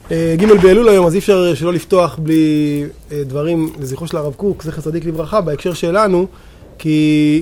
ג' באלול היום, אז אי אפשר שלא לפתוח בלי דברים לזכרו של הרב קוק, זכר צדיק לברכה, בהקשר שלנו, כי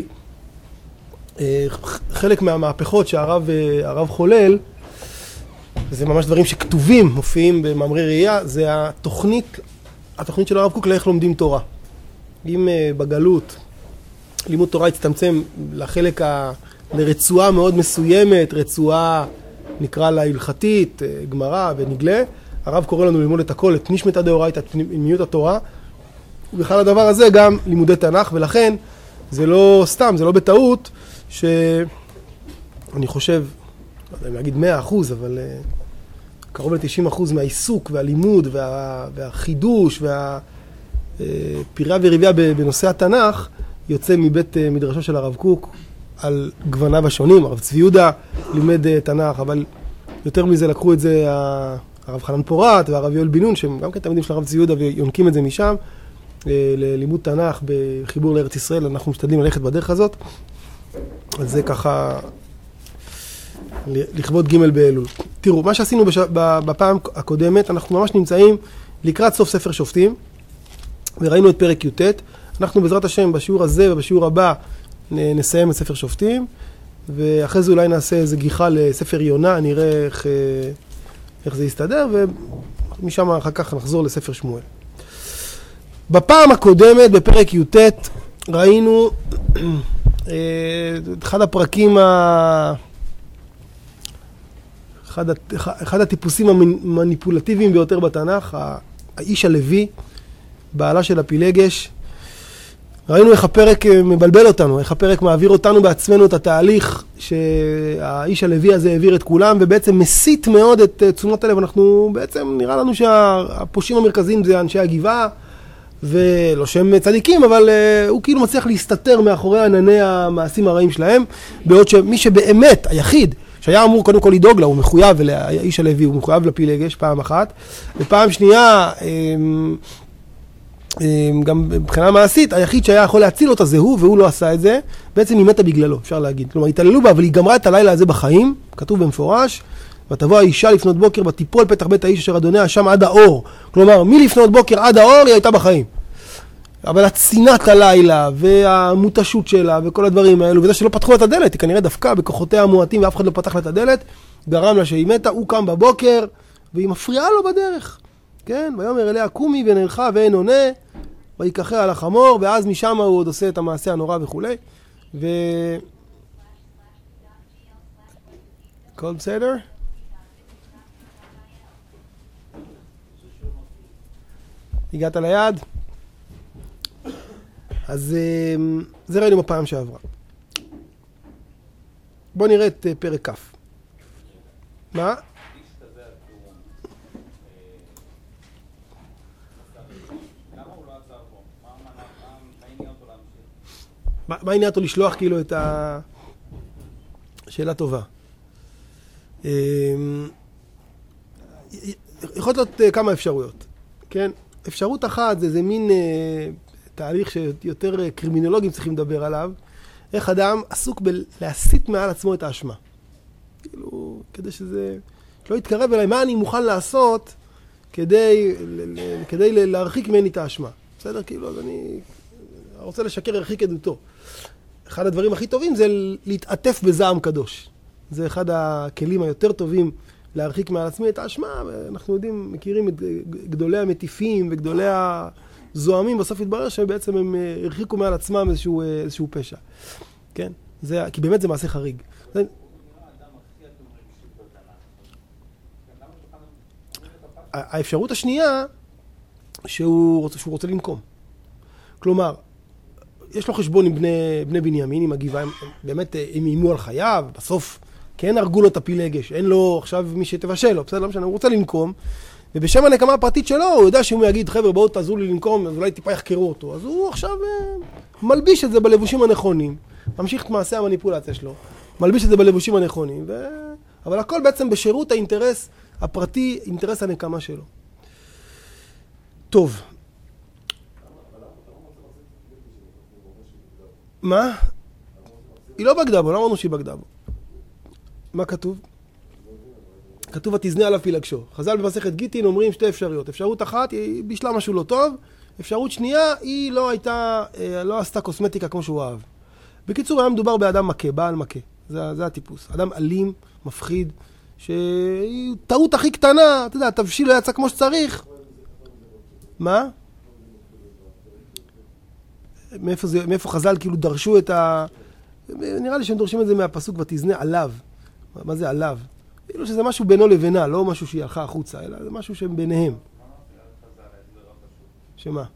חלק מהמהפכות שהרב חולל, זה ממש דברים שכתובים, מופיעים במאמרי ראייה, זה התוכנית של הרב קוק לאיך לומדים תורה. אם בגלות לימוד תורה הצטמצם לחלק, לרצועה מאוד מסוימת, רצועה נקרא לה הלכתית, גמרא ונגלה, הרב קורא לנו ללמוד את הכל, את נשמת הדאורייתא, את פנימיות התורה, ובכלל הדבר הזה גם לימודי תנ"ך, ולכן זה לא סתם, זה לא בטעות, שאני חושב, לא יודע אם להגיד 100%, אבל קרוב ל-90% מהעיסוק והלימוד והחידוש והפירה וריביה בנושא התנ"ך, יוצא מבית מדרשו של הרב קוק על גווניו השונים. הרב צבי יהודה לימד תנ"ך, אבל יותר מזה לקחו את זה הרב חנן פורת והרב יואל בן נון, שהם גם כן תלמידים של הרב צבי יהודה ויונקים את זה משם, ללימוד תנ"ך בחיבור לארץ ישראל. אנחנו משתדלים ללכת בדרך הזאת. אז זה ככה לכבוד ג' באלול. תראו, מה שעשינו בפעם הקודמת, אנחנו ממש נמצאים לקראת סוף ספר שופטים, וראינו את פרק י"ט. אנחנו בעזרת השם בשיעור הזה ובשיעור הבא נסיים את ספר שופטים, ואחרי זה אולי נעשה איזה גיחה לספר יונה, נראה איך זה יסתדר, ומשם אחר כך נחזור לספר שמואל. בפעם הקודמת, בפרק י"ט, ראינו אחד הפרקים, אחד הטיפוסים המניפולטיביים ביותר בתנ"ך, האיש הלוי, בעלה של הפילגש. ראינו איך הפרק מבלבל אותנו, איך הפרק מעביר אותנו בעצמנו את התהליך שהאיש הלוי הזה העביר את כולם, ובעצם מסית מאוד את תשומת הלב. אנחנו בעצם נראה לנו שהפושעים המרכזיים זה אנשי הגבעה, ולא שהם צדיקים, אבל הוא כאילו מצליח להסתתר מאחורי ענני המעשים הרעים שלהם, בעוד שמי שבאמת היחיד שהיה אמור קודם כל לדאוג לה, הוא מחויב, האיש הלוי הוא מחויב לפילגש פעם אחת, ופעם שנייה גם מבחינה מעשית, היחיד שהיה יכול להציל אותה זה הוא, והוא לא עשה את זה, בעצם היא מתה בגללו, אפשר להגיד. כלומר, התעללו בה, אבל היא גמרה את הלילה הזה בחיים, כתוב במפורש, ותבוא האישה לפנות בוקר, ותיפול פתח בית האיש אשר אדוניה שם עד האור. כלומר, מלפנות בוקר עד האור היא הייתה בחיים. אבל הצינת הלילה, והמותשות שלה, וכל הדברים האלו, וזה שלא פתחו את הדלת, היא כנראה דווקא בכוחותיה המועטים, ואף אחד לא פתח לה את הדלת, גרם לה שהיא מתה, הוא קם בבוקר, והיא מפריעה לו בדרך. כן? ויאמר אליה קומי ונלכה ואין עונה, ויקחה על החמור, ואז משם הוא עוד עושה את המעשה הנורא וכו'. הכל בסדר? הגעת ליד? אז זה ראינו בפעם שעברה. בואו נראה את פרק כ'. מה? מה עניין אותו לשלוח כאילו את השאלה טובה? יכולות להיות כמה אפשרויות, כן? אפשרות אחת זה מין תהליך שיותר קרימינולוגים צריכים לדבר עליו, איך אדם עסוק בלהסיט מעל עצמו את האשמה. כאילו, כדי שזה לא יתקרב אליי, מה אני מוכן לעשות כדי להרחיק ממני את האשמה. בסדר? כאילו, אז אני רוצה לשקר הרחיק עדותו. אחד הדברים הכי טובים זה להתעטף בזעם קדוש. זה אחד הכלים היותר טובים להרחיק מעל עצמי את האשמה, ואנחנו יודעים, מכירים את גדולי המטיפים וגדולי הזוהמים, בסוף התברר שבעצם הם הרחיקו מעל עצמם איזשהו פשע. כן? כי באמת זה מעשה חריג. האפשרות השנייה, שהוא רוצה לנקום. כלומר, יש לו חשבון עם בני בנימין, עם הגבעה, באמת הם אימו על חייו, בסוף כן הרגו לו את הפילגש, אין לו עכשיו מי שתבשל לו, בסדר, לא משנה, הוא רוצה לנקום, ובשם הנקמה הפרטית שלו, הוא יודע שאם הוא יגיד, חבר'ה, בואו תעזרו לי לנקום, אז אולי טיפה יחקרו אותו, אז הוא עכשיו מלביש את זה בלבושים הנכונים, ממשיך את מעשה המניפולציה שלו, מלביש את זה בלבושים הנכונים, אבל הכל בעצם בשירות האינטרס הפרטי, אינטרס הנקמה שלו. טוב. מה? היא לא בגדה בו, לא אמרנו שהיא בגדה בו. מה כתוב? כתוב ותזנה עליו פילגשו. חז"ל במסכת גיטין אומרים שתי אפשרויות. אפשרות אחת היא בישלה משהו לא טוב, אפשרות שנייה היא לא עשתה קוסמטיקה כמו שהוא אהב. בקיצור, היה מדובר באדם מכה, בעל מכה. זה הטיפוס. אדם אלים, מפחיד, שהיא טעות הכי קטנה, אתה יודע, התבשיל לא יצא כמו שצריך. מה? מאיפה חז"ל כאילו דרשו את ה... נראה לי שהם דורשים את זה מהפסוק ותזנה עליו. מה זה עליו? כאילו שזה משהו בינו לבינה, לא משהו שהיא הלכה החוצה, אלא זה משהו שהם ביניהם. שמה?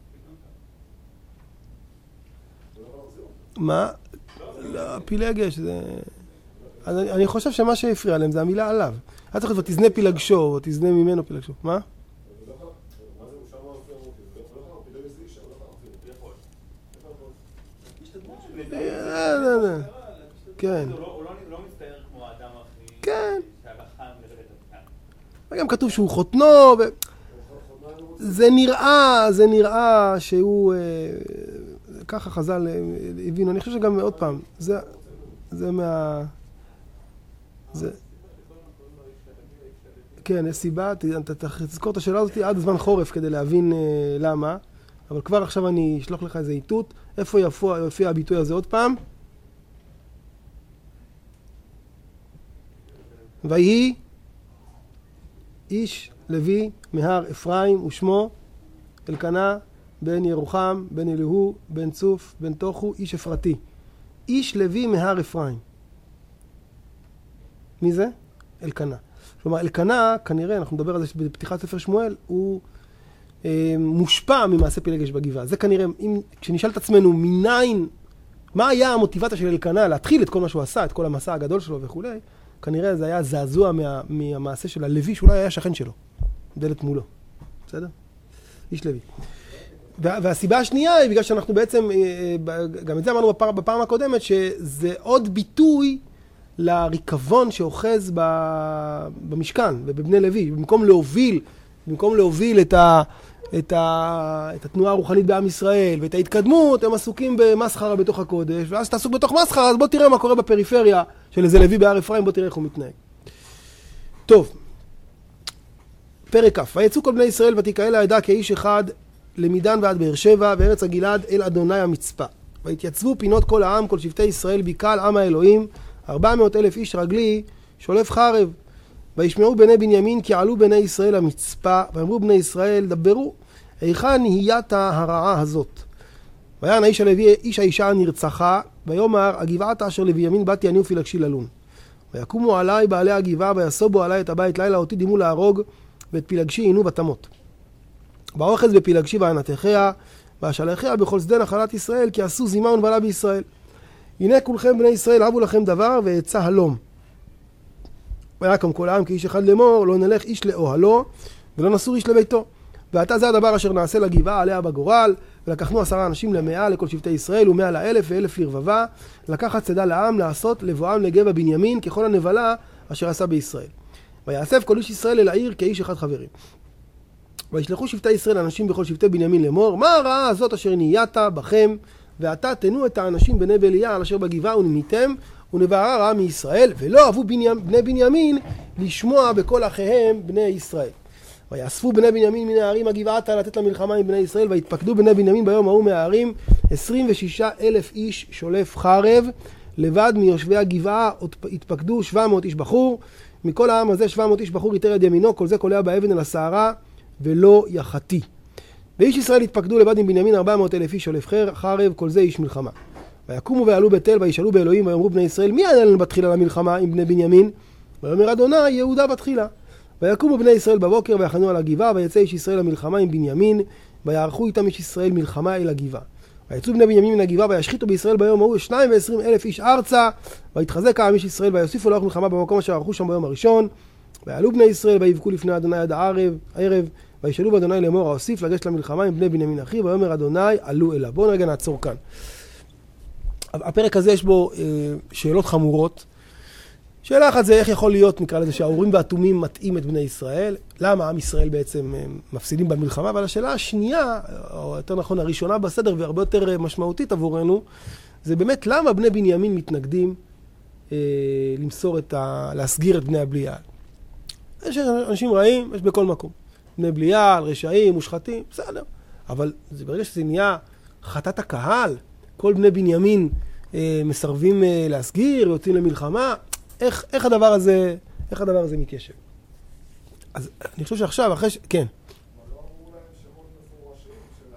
מה? לא, פילגש, זה... אני חושב שמה שהפריע להם זה המילה עליו. היה צריך ותזנה פילגשו, ותזנה ממנו פילגשו. מה? כן. הוא לא מצטייר כמו האדם הכי... כן. שהלכה מלבד את הכאן. וגם כתוב שהוא חותנו, זה נראה שהוא... ככה חז"ל הבינו. אני חושב שגם עוד פעם, זה מה... כן, יש סיבה, תזכור את השאלה הזאת עד זמן חורף כדי להבין למה, אבל כבר עכשיו אני אשלוח לך איזה איתות. איפה יופיע הביטוי הזה עוד פעם? ויהי איש לוי מהר אפרים ושמו אלקנה בן ירוחם בן אלוהו בן צוף בן תוכו איש אפרתי. איש לוי מהר אפרים. מי זה? אלקנה. כלומר, אלקנה, כנראה, אנחנו נדבר על זה בפתיחת ספר שמואל, הוא מושפע ממעשה פילגש בגבעה. זה כנראה, כשנשאל את עצמנו מניין, מה היה המוטיבציה של אלקנה להתחיל את כל מה שהוא עשה, את כל המסע הגדול שלו וכו', כנראה זה היה זעזוע מהמעשה של הלוי, שאולי היה שכן שלו, דלת מולו. בסדר? איש לוי. והסיבה השנייה היא בגלל שאנחנו בעצם, גם את זה אמרנו בפעם הקודמת, שזה עוד ביטוי לריקבון שאוחז במשכן ובבני לוי. במקום להוביל את התנועה הרוחנית בעם ישראל ואת ההתקדמות, הם עסוקים במסחרה בתוך הקודש, ואז אתה עסוק בתוך מסחרה, אז בוא תראה מה קורה בפריפריה של איזה לוי בהר אפרים, בוא תראה איך הוא מתנהג. טוב, פרק כ'. ויצאו כל בני ישראל ותקהל העדה כאיש אחד למדן ועד באר שבע וארץ הגלעד אל אדוני המצפה. והתייצבו פינות כל העם, כל שבטי ישראל, בקהל עם האלוהים, 400,000 איש רגלי, שולף חרב. וישמעו בני בנימין כי עלו בני ישראל המצפה, ואמרו בני ישראל, דברו, היכן נהיית הרעה הזאת? ויען האיש הלוי, איש האישה נרצחה, ויאמר, הגבעת אשר לבנימין באתי אני ופילגשי ללון. ויקומו עליי בעלי הגבעה, ויסובו עליי את הבית לילה, אותי דימו להרוג, ואת פילגשי עינו בתמות. באוחז בפילגשי וענתכיה, ואשלחיה בכל שדה נחלת ישראל, כי עשו זימה ונבלה בישראל. הנה כולכם בני ישראל, הבו לכם דבר, ועצה הלום. ויקם כל העם כאיש אחד לאמור, לא נלך איש לאוהלו, ולא נסור איש לביתו. ועתה זה הדבר אשר נעשה לגבעה עליה בגורל, ולקחנו 10 אנשים ל100 לכל שבטי ישראל, ו100 ל1000 ו1000 לרבבה, לקחת צדה לעם לעשות לבואם לגבע בנימין, ככל הנבלה אשר עשה בישראל. ויאסף כל איש ישראל אל העיר כאיש אחד חברים. וישלחו שבטי ישראל אנשים בכל שבטי בנימין לאמור, מה הרעה הזאת אשר נהיית בכם, ועתה תנו את האנשים בני בליעל אשר בגבעה ונמיתם, ונבערה רעה מישראל, ולא אהבו בני בנימין לשמוע בכל אחיהם בני ישראל. ויאספו בני בנימין מן הערים הגבעתה לתת למלחמה עם בני ישראל, והתפקדו בני בנימין ביום ההוא מהערים 26,000 איש שולף חרב, לבד מיושבי הגבעה התפקדו 700 איש בחור, מכל העם הזה 700 איש בחור יתר יד ימינו, כל זה קולע באבן אל הסערה, ולא יחתי. ואיש ישראל התפקדו לבד עם בנימין 400,000 איש שולף חרב, כל זה איש מלחמה. ויקומו ועלו בתל וישאלו באלוהים ויאמרו בני ישראל, מי יעלה לנו בתחילה למלחמה עם בני בנימין? ויאמר אדוני יהודה בתחילה. ויקומו בני ישראל בבוקר ויחנו על הגבעה, ויצא איש ישראל למלחמה עם בנימין, ויערכו איתם איש ישראל מלחמה אל הגבעה. ויצאו בני בנימין מן הגבעה וישחיתו בישראל ביום ההוא 22,000 איש ארצה, ויתחזק העם איש ישראל ויוסיפו לערוך מלחמה במקום אשר ערכו שם ביום הראשון. ויעלו בני ישראל ויבכו לפני אדוני עד הערב, וישאלו באדוני לאמור האוסיף לגשת למלחמה עם בני בנימין אחיו, ויאמר אדוני עלו אליו. בואו רגע נעצור כאן. הפרק הזה יש בו שאלות חמורות. שאלה אחת זה איך יכול להיות, נקרא לזה, שהאורים והתומים מטעים את בני ישראל. למה עם ישראל בעצם מפסידים במלחמה? אבל השאלה השנייה, או יותר נכון הראשונה בסדר והרבה יותר משמעותית עבורנו, זה באמת למה בני בנימין מתנגדים להסגיר את בני הבליעל. יש אנשים רעים, יש בכל מקום. בני בליעל, רשעים, מושחתים, בסדר. אבל ברגע שזה נהיה חטאת הקהל, כל בני בנימין מסרבים להסגיר, יוצאים למלחמה, איך הדבר הזה מתיישב? אז אני חושב שעכשיו, אחרי כן. אבל לא אמרו להם שמות מפורשים של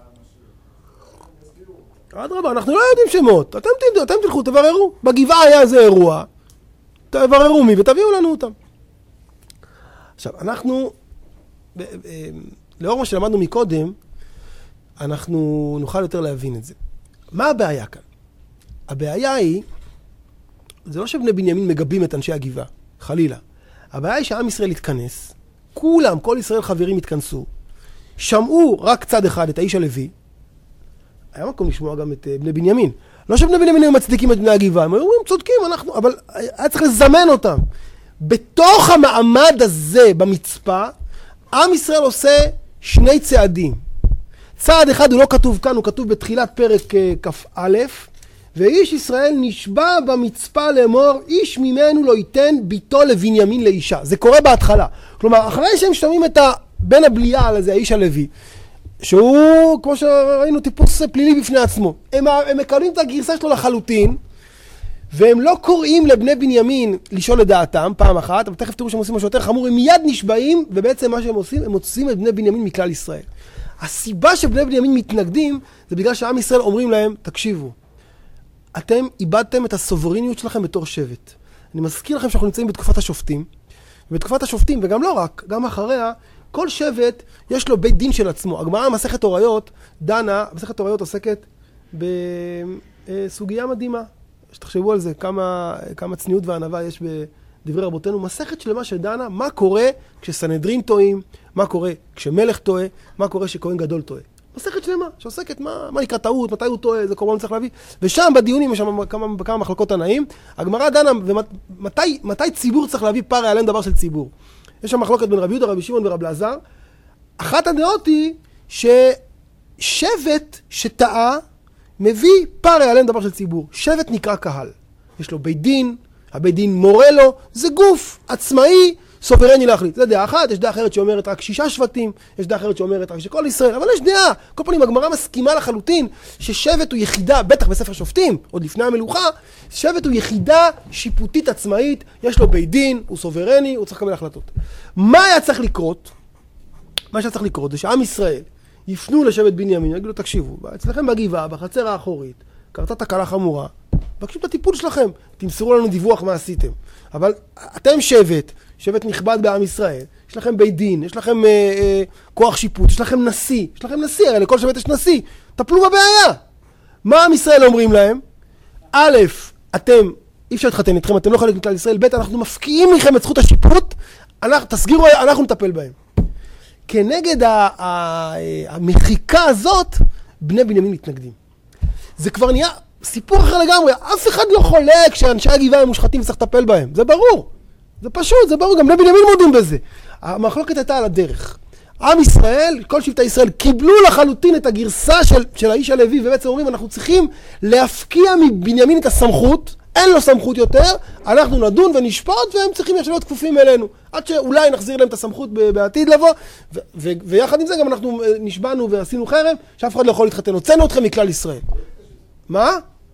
האנשים. אדרבה, אנחנו לא יודעים שמות. אתם תלכו, תבררו. בגבעה היה איזה אירוע. תבררו מי ותביאו לנו אותם. עכשיו, אנחנו, לאור מה שלמדנו מקודם, אנחנו נוכל יותר להבין את זה. מה הבעיה כאן? הבעיה היא, זה לא שבני בנימין מגבים את אנשי הגבעה, חלילה. הבעיה היא שעם ישראל התכנס, כולם, כל ישראל חברים התכנסו, שמעו רק צד אחד, את האיש הלוי, היה מקום לשמוע גם את בני בנימין. לא שבני בנימין היו מצדיקים את בני הגבעה, הם היו צודקים, אבל היה צריך לזמן אותם. בתוך המעמד הזה, במצפה, עם ישראל עושה שני צעדים. צעד אחד הוא לא כתוב כאן, הוא כתוב בתחילת פרק כ"א, ואיש ישראל נשבע במצפה לאמור, איש ממנו לא ייתן ביתו לבנימין לאישה. זה קורה בהתחלה. כלומר, אחרי שהם שומעים את בן הבליעל הזה, האיש הלוי, שהוא, כמו שראינו, טיפוס פלילי בפני עצמו. הם מקבלים את הגרסה שלו לחלוטין, והם לא קוראים לבני בנימין לשאול את דעתם פעם אחת, אבל תכף תראו שהם עושים משהו יותר חמור, הם מיד נשבעים, ובעצם מה שהם עושים, הם מוצאים את בני בנימין מכלל ישראל. הסיבה שבני בנימין מתנגדים, זה בגלל שעם ישראל אומרים להם, תקשיבו, אתם איבדתם את הסוברניות שלכם בתור שבט. אני מזכיר לכם שאנחנו נמצאים בתקופת השופטים, ובתקופת השופטים, וגם לא רק, גם אחריה, כל שבט יש לו בית דין של עצמו. הגמרא מסכת הוריות דנה, מסכת הוריות עוסקת בסוגיה מדהימה. שתחשבו על זה, כמה צניעות וענווה יש בדברי רבותינו. מסכת שלמה שדנה, מה קורה כשסנהדרין טועים, מה קורה כשמלך טועה, מה קורה כשכהן גדול טועה. מסכת שלמה שעוסקת מה נקרא טעות, מתי הוא טועה, זה קורבן צריך להביא. ושם בדיונים יש שם כמה מחלקות תנאים. הגמרא דנה, ומתי ציבור צריך להביא פר יעלם דבר של ציבור. יש שם מחלוקת בין רבי יהודה, רבי שמעון ורבי אלעזר. אחת הדעות היא ששבט שטעה מביא פר יעלם דבר של ציבור. שבט נקרא קהל. יש לו בית דין, הבית דין מורה לו, זה גוף עצמאי, סוברני להחליט. זה דעה אחת, יש דעה אחרת שאומרת רק 6 שבטים, יש דעה אחרת שאומרת רק שכל ישראל, אבל יש דעה. כל פעמים הגמרא מסכימה לחלוטין ששבט הוא יחידה, בטח בספר שופטים, עוד לפני המלוכה, שבט הוא יחידה שיפוטית עצמאית, יש לו בית דין, הוא סוברני, הוא צריך לקבל החלטות. מה היה צריך לקרות? מה שצריך לקרות זה שעם ישראל יפנו לשבט בנימין, יגידו, תקשיבו, אצלכם בגבעה, בחצר האחורית, קרתה תקלה חמורה, בקשו את הטיפול שלכם, תמסרו לנו דיווח מה עשיתם. אבל אתם שבט נכבד בעם ישראל, יש לכם בית דין, יש לכם כוח שיפוט, יש לכם נשיא, הרי לכל שבט יש נשיא, טפלו בבעיה. מה עם ישראל אומרים להם? א', אתם, אי אפשר להתחתן איתכם, אתם לא חלק מכלל ישראל, ב', אנחנו מפקיעים מכם את זכות השיפוט, תסגירו, אנחנו נטפל בהם. כנגד המחיקה הזאת, בני בנימין מתנגדים. זה כבר נהיה סיפור אחר לגמרי, אף אחד לא חולק שאנשי הגבעה הם מושחתים וצריך לטפל בהם, זה ברור. זה פשוט, זה ברור, גם בני בנימין מודים בזה. המחלוקת הייתה על הדרך. עם ישראל, כל שבטי ישראל, קיבלו לחלוטין את הגרסה של האיש הלוי, ובעצם אומרים, אנחנו צריכים להפקיע מבנימין את הסמכות, אין לו סמכות יותר, אנחנו נדון ונשפוט, והם צריכים להיות כפופים אלינו. עד שאולי נחזיר להם את הסמכות בעתיד לבוא, ויחד עם זה גם אנחנו נשבענו ועשינו חרם, שאף אחד לא יכול להתחתן. הוצאנו אתכם מכלל ישראל. מה?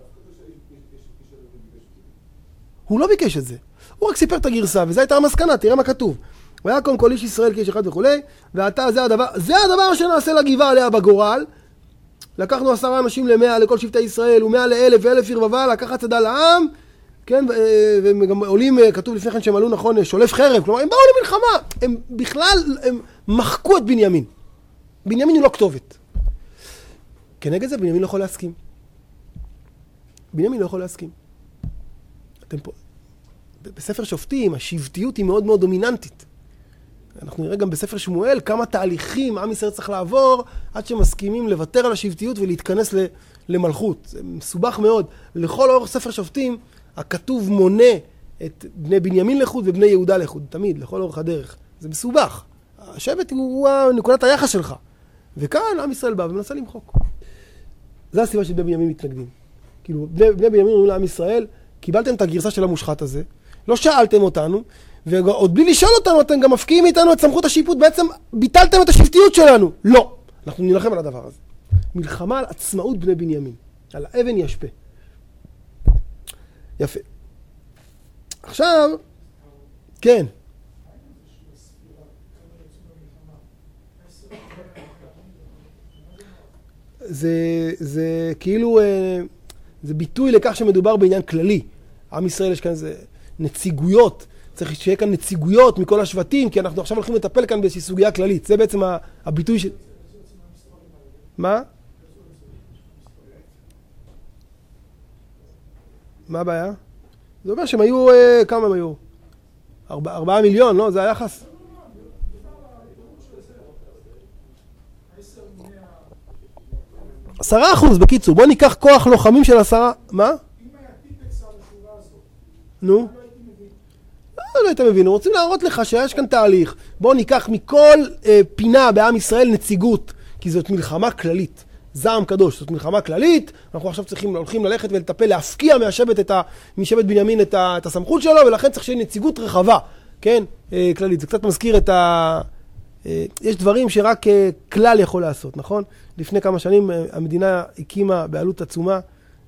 הוא לא ביקש את זה. הוא רק סיפר את הגרסה, וזו הייתה המסקנה, תראה מה כתוב. והיה קודם כל איש ישראל כאיש אחד וכולי, ועתה זה הדבר שנעשה לגבעה עליה בגורל. לקחנו 10 אנשים ל100 לכל שבטי ישראל, ו100 ל1000 ו1000 ירבבה, לקחת צדה לעם, כן, והם גם עולים, כתוב לפני כן שהם עלו נכון, שולף חרב, כלומר הם באו למלחמה, הם בכלל, הם מחקו את בנימין. בנימין הוא לא כתובת. כנגד זה בנימין לא יכול להסכים. בנימין לא יכול להסכים. אתם פה, בספר שופטים, השבטיות היא מאוד מאוד דומיננטית. אנחנו נראה גם בספר שמואל כמה תהליכים עם ישראל צריך לעבור עד שמסכימים לוותר על השבטיות ולהתכנס למלכות. זה מסובך מאוד. לכל אורך ספר שופטים, הכתוב מונה את בני בנימין לחוד ובני יהודה לחוד. תמיד, לכל אורך הדרך. זה מסובך. השבט הוא נקודת היחס שלך. וכאן עם ישראל בא ומנסה למחוק. זו הסיבה שבני בנימין מתנגדים. כאילו, בני בנימין אומרים לעם ישראל, קיבלתם את הגרסה של המושחת הזה, לא שאלתם אותנו, ועוד בלי לשאול אותנו, אתם גם מפקיעים מאיתנו את סמכות השיפוט, בעצם ביטלתם את השבטיות שלנו. לא. אנחנו נלחם על הדבר הזה. מלחמה על עצמאות בני בנימין. על האבן ישפה. יפה. עכשיו, כן. זה כאילו, זה ביטוי לכך שמדובר בעניין כללי. עם ישראל יש כאן איזה נציגויות, צריך שיהיה כאן נציגויות מכל השבטים, כי אנחנו עכשיו הולכים לטפל כאן באיזושהי סוגיה כללית. זה בעצם הביטוי של... מה? מה הבעיה? זה אומר שהם היו, כמה הם היו? 4 מיליון, לא? זה היחס. 10%, בקיצור. בוא ניקח כוח לוחמים של 10... מה? אם היה טיפקס על השורה הזאת, נו? לא היית מבין. רוצים להראות לך שיש כאן תהליך. בוא ניקח מכל פינה בעם ישראל נציגות, כי זאת מלחמה כללית. זעם קדוש, זאת מלחמה כללית. אנחנו עכשיו הולכים ללכת ולטפל, להפקיע משבט בנימין את הסמכות שלו, ולכן צריך שיהיה נציגות רחבה, כן? כללית. זה קצת מזכיר את יש דברים שרק כלל יכול לעשות, נכון? לפני כמה שנים המדינה הקימה בעלות עצומה,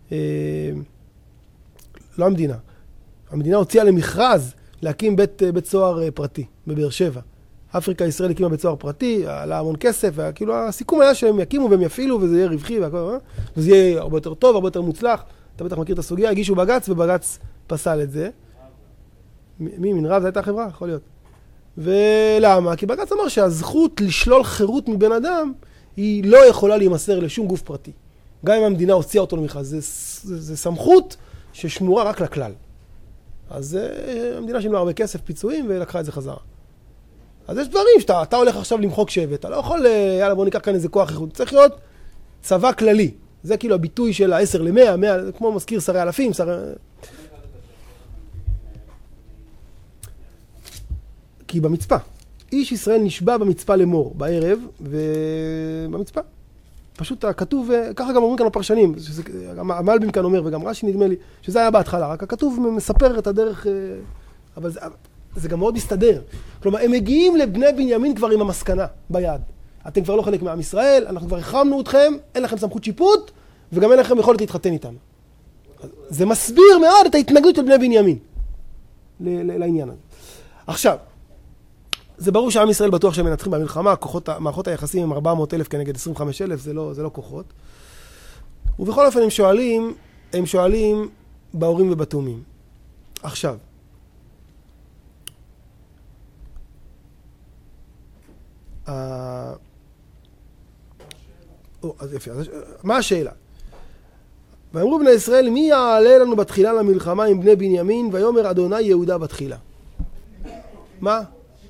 לא המדינה הוציאה למכרז להקים בית סוהר פרטי בבאר שבע. אפריקה ישראל הקימה בית סוהר פרטי, עלה המון כסף, וכאילו הסיכום היה שהם יקימו והם יפעילו וזה יהיה רווחי וזה יהיה הרבה יותר טוב, הרבה יותר מוצלח. אתה בטח מכיר את הסוגיה, הגישו בגץ ובגץ פסל את זה. מי? מנרב? זו הייתה חברה? יכול להיות. ולמה? כי בגץ אמר שהזכות לשלול חירות מבן אדם היא לא יכולה להימסר לשום גוף פרטי. גם אם המדינה הוציאה אותו למכרז, זה סמכות ששמורה רק לכלל. אז המדינה שילמה הרבה כסף פיצויים ולקחה את זה חזרה. אז יש דברים שאתה הולך עכשיו למחוק שבט, אתה לא יכול, יאללה בוא ניקח כאן איזה כוח איכות, צריך להיות צבא כללי. זה כאילו הביטוי של 10 ל-100, 100, כמו מזכיר שרי אלפים, כי במצפה. איש ישראל נשבע במצפה למור, בערב, ובמצפה. פשוט הכתוב, ככה גם אומרים כאן הפרשנים, גם המלבים כאן אומר, וגם רש"י נדמה לי, שזה היה בהתחלה, רק הכתוב מספר את הדרך, אבל זה גם מאוד מסתדר. כלומר, הם מגיעים לבני בנימין כבר עם המסקנה ביד. אתם כבר לא חלק מעם ישראל, אנחנו כבר החרמנו אתכם, אין לכם סמכות שיפוט, וגם אין לכם יכולת להתחתן איתם. זה מסביר מאוד את ההתנגדות של בני בנימין לעניין הזה. עכשיו, זה ברור שעם ישראל בטוח שהם מנצחים במלחמה, מערכות היחסים הם 400,000 כנגד 25,000, זה לא כוחות. ובכל אופן הם שואלים באורים ובתומים. עכשיו, אז יפה, מה השאלה? ואמרו בני ישראל, מי יעלה לנו בתחילה למלחמה עם בני בנימין, ויאמר אדוני יהודה בתחילה. מה?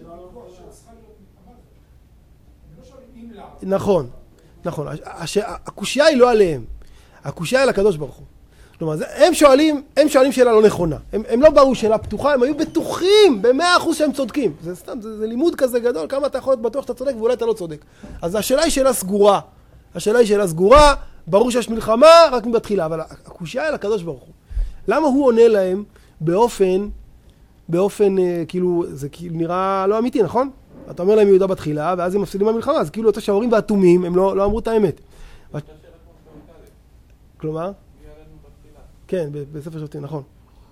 נכון. הקושיה היא לא עליהם. הקושיה היא לקדוש ברוך הוא. כלומר, הם שואלים שאלה לא נכונה. הם לא באו שאלה פתוחה, הם היו בטוחים ב100% שהם צודקים. זה סתם, זה לימוד כזה גדול, כמה אתה יכול להיות בטוח שאתה צודק ואולי אתה לא צודק. אז השאלה היא שאלה סגורה. ברור שיש מלחמה רק מבתחילה, אבל הקושיה היא לקדוש ברוך הוא. למה הוא עונה להם באופן כאילו, זה כאילו נראה לא אמיתי, נכון? אתה אומר להם יהודה בתחילה, ואז הם מפסידים במלחמה, אז כאילו יוצא שההורים והתומים, הם לא אמרו את האמת. כלומר? כן, בספר שופטים, נכון.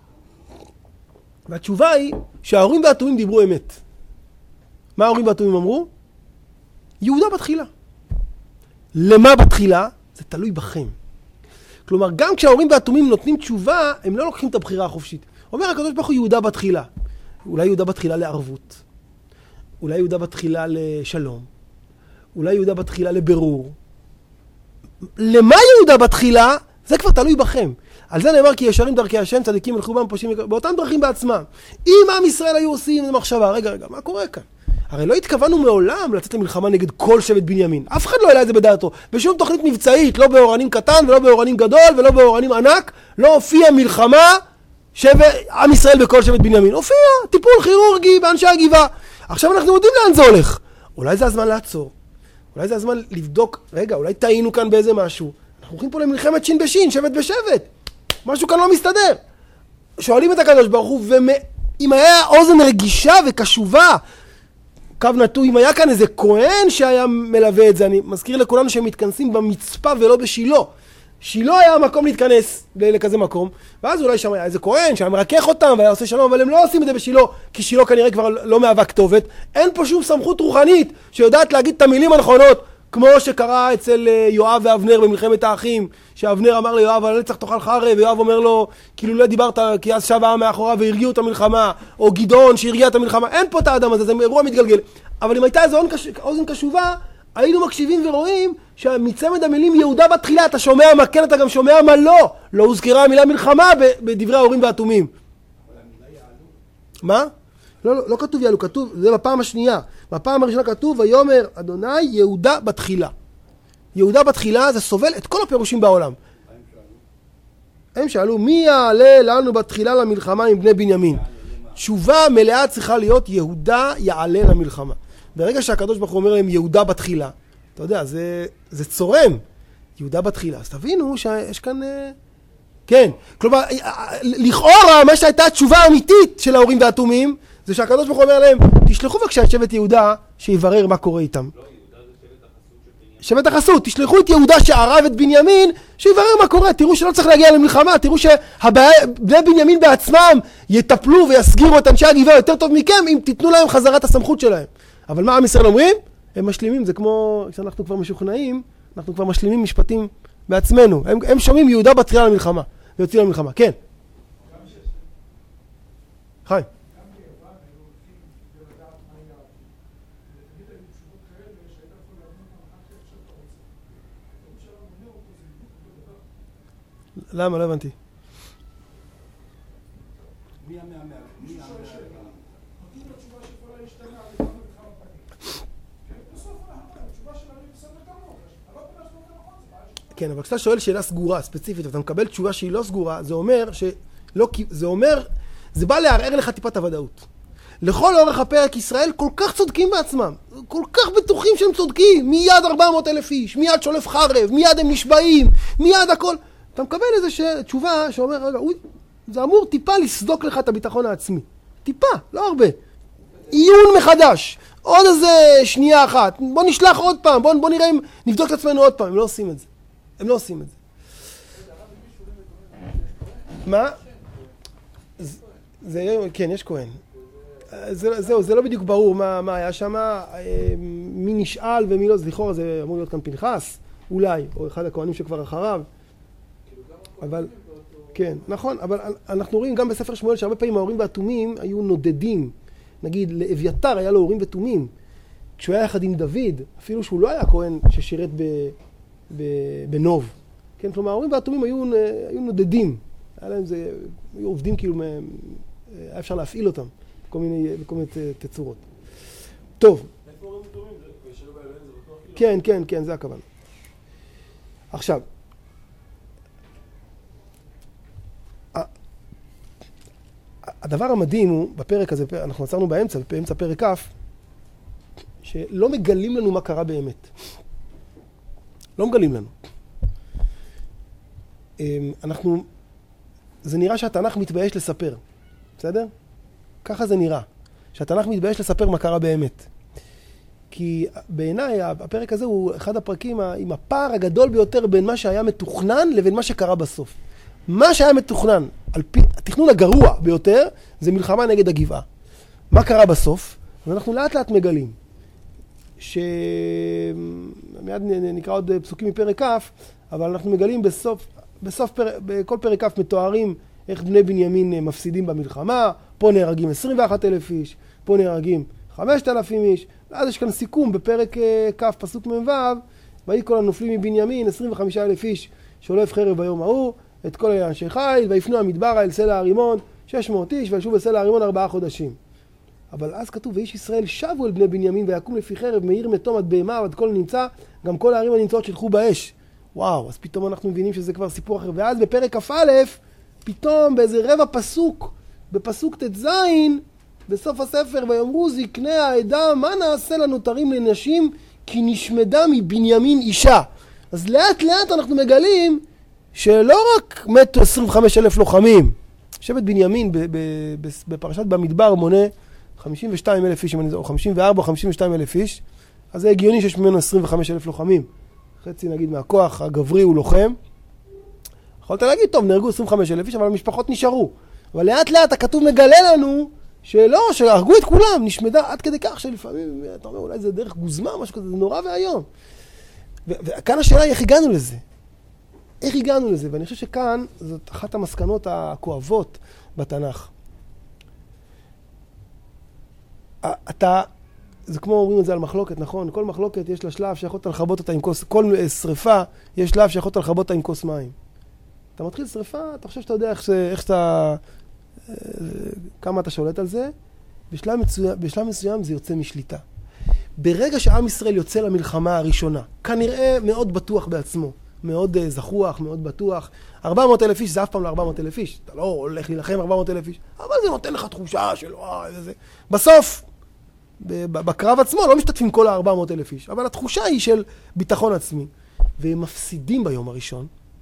והתשובה היא שההורים והתומים דיברו אמת. מה ההורים והתומים אמרו? יהודה בתחילה. למה בתחילה? זה תלוי בכם. כלומר, גם כשההורים והתומים נותנים תשובה, הם לא לוקחים את הבחירה החופשית. אומר הקדוש ברוך הוא יהודה בתחילה. אולי יהודה בתחילה לערבות. אולי יהודה בתחילה לשלום. אולי יהודה בתחילה לבירור. למה יהודה בתחילה? זה כבר תלוי בכם. על זה נאמר כי ישרים דרכי השם, צדיקים ילכו בהם פושעים באותם דרכים בעצמם. אם עם ישראל היו עושים מחשבה, רגע, מה קורה כאן? הרי לא התכוונו מעולם לצאת למלחמה נגד כל שבט בנימין. אף אחד לא העלה את זה בדעתו. בשום תוכנית מבצעית, לא באורנים קטן ולא באורנים גדול ולא באורנים ענק, לא הופיע מלחמה עם ישראל בכל שבט בנימין. הופיע טיפול כירורגי באנשי הגבעה. עכשיו אנחנו יודעים לאן זה הולך. אולי זה הזמן לעצור. אולי זה הזמן לבדוק, רגע, אולי טעינו כאן באיזה משהו. אנחנו הולכים פה למלחמת שין בשין, שבט בשבט. משהו כאן לא מסתדר. שואלים את הקדוש ברוך הוא אם היה אוזן רגישה וקשובה, קו נטוי, אם היה כאן איזה כהן שהיה מלווה את זה, אני מזכיר לכולנו שהם מתכנסים במצפה ולא בשילה. שילה היה המקום להתכנס לכזה מקום, ואז אולי שם היה איזה כהן שהיה מרכך אותם והיה עושה שלום, אבל הם לא עושים את זה בשילה, כי שילה כנראה כבר לא מהווה כתובת. אין פה שום סמכות רוחנית שיודעת להגיד את המילים הנכונות, כמו שקרה אצל יואב ואבנר במלחמת האחים, שאבנר אמר ליואב, על הנצח תאכל חרב, ויואב אומר לו, כאילו לא דיברת, כי אז שב העם מאחוריו והרגיעו את המלחמה, או גדעון שהרגיע את המלחמה. אין פה את האדם הזה, זה אירוע מתגלגל. אבל אם הייתה איזו אוזן קשובה, היינו מקשיבים ורואים שמצמד המילים יהודה בתחילה, אתה שומע מה כן, אתה גם שומע מה לא. לא הוזכרה המילה מלחמה בדברי ההורים והתומים. אבל המילה יעלו. מה? לא כתוב יעלו, כתוב, זה בפעם השנייה. בפעם הראשונה כתוב, ויאמר אדוני יהודה בתחילה. יהודה בתחילה זה סובל את כל הפירושים בעולם. הם שאלו, מי יעלה לנו בתחילה למלחמה עם בני בנימין? תשובה מלאה צריכה להיות, יהודה יעלה למלחמה. ברגע שהקדוש ברוך הוא אומר להם יהודה בתחילה, אתה יודע, זה צורם. יהודה בתחילה. אז תבינו שיש כאן... כן. כלומר, לכאורה, מה שהייתה התשובה האמיתית של ההורים והתומים, זה שהקדוש ברוך הוא אומר להם, תשלחו בבקשה את שבט יהודה שיברר מה קורה איתם. לא, יהודה זה שבט החסות של בנימין. שבט החסות, תשלחו את יהודה שערב את בנימין, שיברר מה קורה. תראו שלא צריך להגיע למלחמה, תראו שבני בנימין בעצמם יטפלו ויסגירו את אנשי הגבעה יותר טוב מכם, אם תיתנו להם חזרת הסמכות שלהם. אבל מה עם ישראל אומרים? הם משלימים, זה כמו כשאנחנו כבר משוכנעים, אנחנו כבר משלימים משפטים בעצמנו. הם שומעים יהודה בתחילה למלחמה, ויוצאים למלחמה. כן. חיים. למה? לא הבנתי. מי המאמר? נותנים לתשובה שיכולה להשתנה על ידי מלחמה פנים. בסוף התשובה שלנו היא בסדר גמור. אבל לא פונה שלנו נכון, זה בעיה. כן, אבל כשאתה שואל שאלה סגורה, ספציפית, ואתה מקבל תשובה שהיא לא סגורה, זה בא לערער לך טיפת הוודאות. לכל אורך הפרק ישראל כל כך צודקים בעצמם, כל כך בטוחים שהם צודקים, מיד 400,000 איש, מיד שולף חרב, מיד הם נשבעים, מיד הכל. אתה מקבל איזו תשובה שאומר, רגע, זה אמור טיפה לסדוק לך את הביטחון העצמי. טיפה, לא הרבה. עיון מחדש. עוד איזה שנייה אחת. בוא נשלח עוד פעם, בוא נראה אם נבדוק את עצמנו עוד פעם. הם לא עושים את זה. הם לא עושים את זה. מה? כן, יש כהן. זהו, זה לא בדיוק ברור מה היה שם. מי נשאל ומי לא. לכאורה זה אמור להיות כאן פנחס, אולי, או אחד הכהנים שכבר אחריו. אבל, כן, נכון, אבל אנחנו רואים גם בספר שמואל שהרבה פעמים ההורים והתומים היו נודדים. נגיד, לאביתר היה לו הורים ותומים. כשהוא היה יחד עם דוד, אפילו שהוא לא היה כהן ששירת בנוב. כן, כלומר, ההורים והתומים היו נודדים. היה להם זה, היו עובדים כאילו, היה אפשר להפעיל אותם בכל מיני תצורות. טוב. איפה הורים ותומים? שלא באלוהים זה בטוח? כן, זה הכוונה. עכשיו, הדבר המדהים הוא, בפרק הזה, אנחנו עצרנו באמצע פרק כ', שלא מגלים לנו מה קרה באמת. לא מגלים לנו. זה נראה שהתנ"ך מתבייש לספר, בסדר? ככה זה נראה, שהתנ"ך מתבייש לספר מה קרה באמת. כי בעיניי הפרק הזה הוא אחד הפרקים עם הפער הגדול ביותר בין מה שהיה מתוכנן לבין מה שקרה בסוף. מה שהיה מתוכנן, על פי התכנון הגרוע ביותר, זה מלחמה נגד הגבעה. מה קרה בסוף? ואנחנו לאט לאט מגלים. מיד נקרא עוד פסוקים מפרק כ', אבל אנחנו מגלים בכל פרק כ' מתוארים איך בני בנימין מפסידים במלחמה. פה נהרגים 21,000 איש, פה נהרגים 5,000 איש. ואז יש כאן סיכום בפרק כ' פסוק מ"ו, ויהי כל הנופלים מבנימין 25,000 איש שולף חרב ביום ההוא, את כל אנשי חיל, ויפנו המדברה אל סלע הרימון 600 איש, וישבו בסלע הרימון 4 חודשים. אבל אז כתוב, ואיש ישראל שבו אל בני בנימין, ויקום לפי חרב, מאיר מתום עד בהמה, ועד כל נמצא, גם כל הערים הנמצאות שלחו באש. וואו, אז פתאום אנחנו מבינים שזה כבר סיפור אחר. ואז בפרק כ"א, פתאום באיזה רבע פסוק, בפסוק ט"ז, בסוף הספר, ויאמרו זקני העדה, מה נעשה לנותרים לנשים, כי נשמדה מבנימין אישה. אז לאט לאט אנחנו מגלים שלא רק מתו 25,000 לוחמים, שבט בנימין בפרשת במדבר מונה 52,000 איש, או 54 או 52,000 איש, אז זה הגיוני שיש ממנו 25,000 לוחמים. חצי נגיד מהכוח הגברי הוא לוחם. יכולת להגיד, טוב, נהרגו 25,000 איש, אבל המשפחות נשארו. אבל לאט לאט הכתוב מגלה לנו שלא, שהרגו את כולם, נשמדה עד כדי כך שלפעמים, אתה אומר, אולי זה דרך גוזמה, משהו כזה, זה נורא והיום. וכאן השאלה היא איך הגענו לזה. איך הגענו לזה? ואני חושב שכאן זאת אחת המסקנות הכואבות בתנ"ך. זה כמו אומרים את זה על מחלוקת, נכון? כל מחלוקת יש לה שלב שיכולת לחבות אותה עם כוס, כל שריפה יש שלב שיכולת לחבות אותה עם כוס מים. אתה מתחיל שריפה, אתה חושב שאתה יודע איך שאתה, כמה אתה שולט על זה, בשלב מסוים זה יוצא משליטה. ברגע שעם ישראל יוצא למלחמה הראשונה, כנראה מאוד בטוח בעצמו, מאוד זכוח, מאוד בטוח. 400,000 איש זה אף פעם לא 400,000 איש. אתה לא הולך להילחם 400,000 איש, אבל זה נותן לך תחושה של וואי, בסוף, בקרב עצמו לא משתתפים כל ה-400,000 איש, אבל התחושה היא של ביטחון עצמי. והם מפסידים ביום הראשון,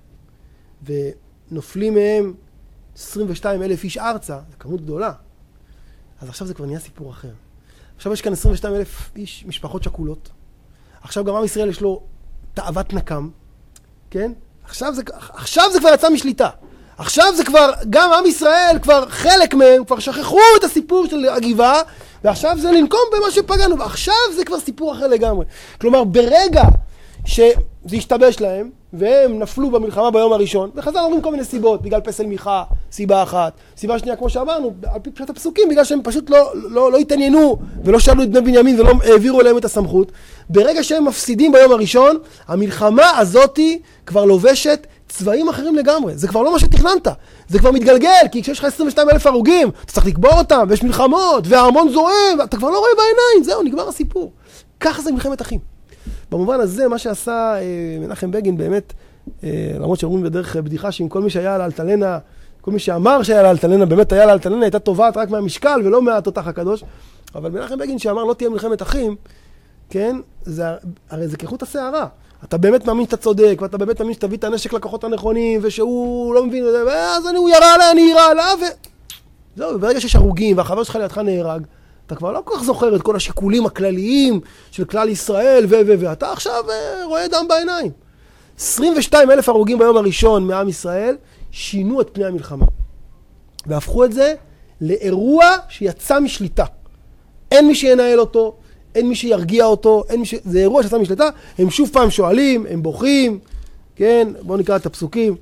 ונופלים מהם 22,000 איש ארצה, זו כמות גדולה. אז עכשיו זה כבר נהיה סיפור אחר. עכשיו יש כאן 22,000 איש, משפחות שכולות. עכשיו גם עם ישראל יש לו תאוות נקם, כן? עכשיו זה כבר יצא משליטה. עכשיו זה כבר, גם עם ישראל, כבר חלק מהם, כבר שכחו את הסיפור של הגבעה, ועכשיו זה לנקום במה שפגענו, ועכשיו זה כבר סיפור אחר לגמרי. כלומר, ברגע שזה השתבש להם, והם נפלו במלחמה ביום הראשון, וחזר אומרים כל מיני סיבות, בגלל פסל מיכה, סיבה אחת, סיבה שנייה, כמו שאמרנו, על פי פשט הפסוקים, בגלל שהם פשוט לא התעניינו, ולא שאלו את בני בנימין, ולא העבירו אליהם את הסמכות. ברגע שהם מפסידים ביום הראשון, המלחמה הזאתי כבר לובשת צבעים אחרים לגמרי. זה כבר לא מה שתכננת. זה כבר מתגלגל, כי כשיש לך 22,000 הרוגים, אתה צריך לקבור אותם, ויש מלחמות, וההמון זועם, אתה כבר לא רואה בעיניים, זהו, נגמר הסיפור. ככה זה מלחמת אחים. במובן הזה, מה שעשה מנחם בגין באמת, למרות שאומרים בדרך בדיחה שעם כל מי שהיה על אלטלנה, כל מי שאמר שהיה על אלטלנה, באמת היה על אלטלנה, הייתה טובעת רק מהמשקל ולא מהתותח הקדוש. אבל מנחם בגין שאמר לא תהיה מלחמת אחים, כן, הרי זה כחוט השערה. אתה באמת מאמין שאתה צודק, ואתה באמת מאמין שתביא את הנשק לכוחות הנכונים, ושהוא לא מבין, אז הוא ירה עליי, אני ירה עליו, זהו, ברגע שיש הרוגים, והחבר שלך לידך נהרג, אתה כבר לא כל כך זוכר את כל השיקולים הכלליים של כלל ישראל, ואתה עכשיו רואה דם בעיניים. 22,000 הרוגים ביום הראשון מעם ישראל, שינו את פני המלחמה. והפכו את זה לאירוע שיצא משליטה. אין מי שינהל אותו, אין מי שירגיע אותו, זה אירוע שיצא משליטה. הם שוב פעם שואלים, הם בוכים, כן? בואו נקרא את הפסוקים.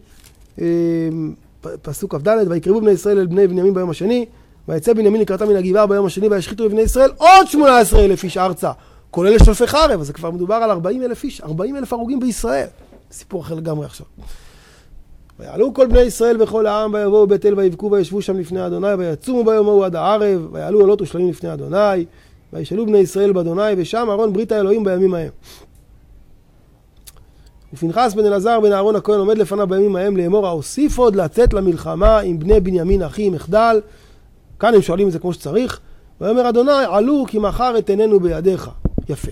פסוק כ"ד, ויקרבו בני ישראל אל בני בנימין ביום השני, ויצא בנימין לקראתם מן הגבעה ביום השני, וישחיתו בבני ישראל עוד 18,000 איש ארצה, כולל לשלפי חרב. אז זה כבר מדובר על 40,000 איש, 40,000 הרוגים בישראל. סיפור אחר לגמרי עכשיו. ויעלו כל בני ישראל וכל העם, ויבואו בית אל ויבכו וישבו שם לפני אדוני, ויצומו ביום ההוא עד הערב, ויעלו עולות ושלמים לפני אדוני, וישאלו בני ישראל באדוני, ושם ארון ברית האלוהים בימים ההם. ופנחס בן אלעזר בן אהרון הכהן עומד לפניו בימים ההם לאמור, האוסיף עוד לצאת למלחמה עם בני בנימין אחי מחדל. כאן הם שואלים את זה כמו שצריך. ואומר אדוני, עלו כי מחר את עינינו בידיך. יפה.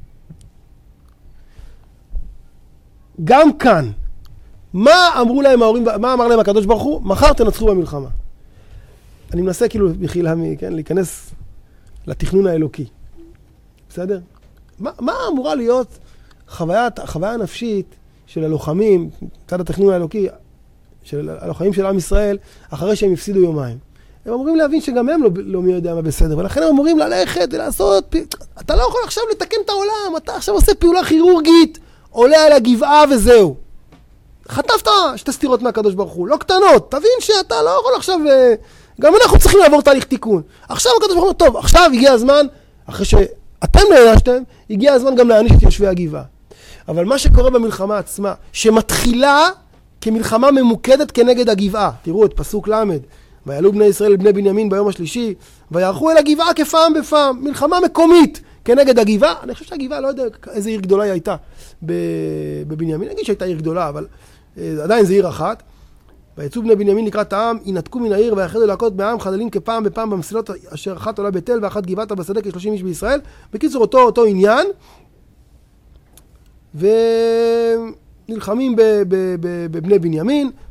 גם כאן, מה אמרו להם ההורים, מה אמר להם הקדוש ברוך הוא? מחר תנצחו במלחמה. אני מנסה כאילו בחילה, כן, להיכנס לתכנון האלוקי. בסדר? מה אמורה להיות חוויה נפשית של הלוחמים, צד התכנון האלוקי, של הלוחמים של עם ישראל, אחרי שהם הפסידו יומיים? הם אמורים להבין שגם הם לא מי יודע מה בסדר, ולכן הם אמורים ללכת ולעשות, אתה לא יכול עכשיו לתקן את העולם, אתה עכשיו עושה פעולה כירורגית, עולה על הגבעה וזהו. חטפת שתי סתירות מהקדוש ברוך הוא, לא קטנות, תבין שאתה לא יכול עכשיו, גם אנחנו צריכים לעבור תהליך תיקון. עכשיו הקדוש ברוך הוא, טוב, עכשיו הגיע הזמן, אחרי שאתם נענשתם, הגיע הזמן גם להעניש את יושבי הגבעה. אבל מה שקורה במלחמה עצמה, שמתחילה כמלחמה ממוקדת כנגד הגבעה, תראו את פסוק למד, ויעלו בני ישראל לבני בנימין ביום השלישי, ויערכו אל הגבעה כפעם בפעם, מלחמה מקומית כנגד הגבעה. אני חושב שהגבעה, לא יודע איזה עיר גדולה היא הייתה בבנימין, נגיד שהייתה עיר גדולה, אבל עדיין זו עיר אחת. ויצאו בני בנימין לקראת העם, ינתקו מן העיר ויחדו להכות בעם חללים כפעם בפעם במסילות אשר אחת עולה בתל ואחת גבעת בשדה כ30 איש בישראל. בקיצור אותו עניין, ונלחמים בבני בנימין,